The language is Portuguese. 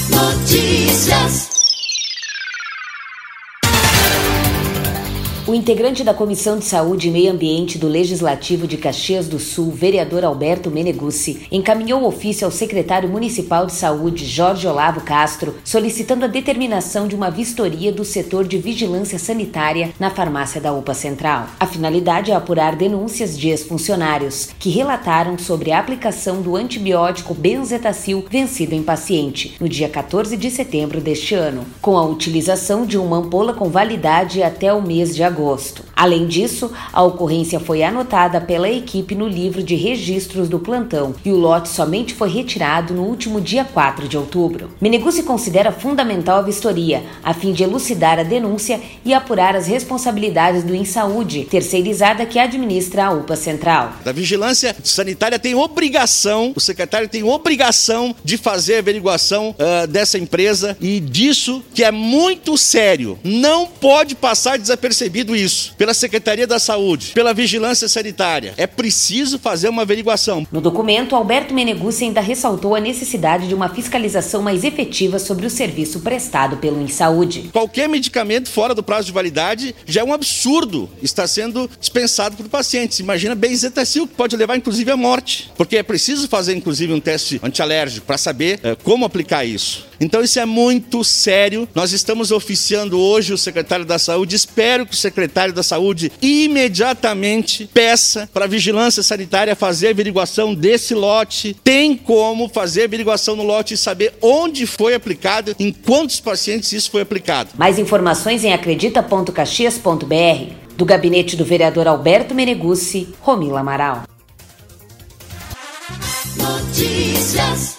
Notícias. O integrante da Comissão de Saúde e Meio Ambiente do Legislativo de Caxias do Sul, vereador Alberto Meneguzzi, encaminhou ofício ao secretário municipal de saúde, Jorge Olavo Castro, solicitando a determinação de uma vistoria do setor de vigilância sanitária na farmácia da UPA Central. A finalidade é apurar denúncias de ex-funcionários que relataram sobre a aplicação do antibiótico benzetacil vencido em paciente, no dia 14 de setembro deste ano, com a utilização de uma ampola com validade até o mês de agosto. Além disso, a ocorrência foi anotada pela equipe no livro de registros do plantão e o lote somente foi retirado no último dia 4 de outubro. Meneguzzi considera fundamental a vistoria, a fim de elucidar a denúncia e apurar as responsabilidades do InSaúde, terceirizada que administra a UPA Central. A vigilância sanitária tem obrigação, o secretário tem obrigação de fazer a averiguação dessa empresa e disso que é muito sério. Não pode passar desapercebido isso, pela Secretaria da Saúde, pela Vigilância Sanitária. É preciso fazer uma averiguação. No documento, Alberto Meneguzzi ainda ressaltou a necessidade de uma fiscalização mais efetiva sobre o serviço prestado pelo InSaúde. Qualquer medicamento fora do prazo de validade já é um absurdo, está sendo dispensado por pacientes. Imagina benzetacil, que pode levar inclusive à morte, porque é preciso fazer inclusive um teste antialérgico para saber como aplicar isso. Então isso é muito sério. Nós estamos oficiando hoje o secretário da Saúde. Espero que o secretário da Saúde imediatamente peça para a Vigilância Sanitária fazer a averiguação desse lote. Tem como fazer a averiguação no lote e saber onde foi aplicado, em quantos pacientes isso foi aplicado. Mais informações em acredita.caxias.br. Do gabinete do vereador Alberto Meneguzzi, Romila Amaral. Notícias.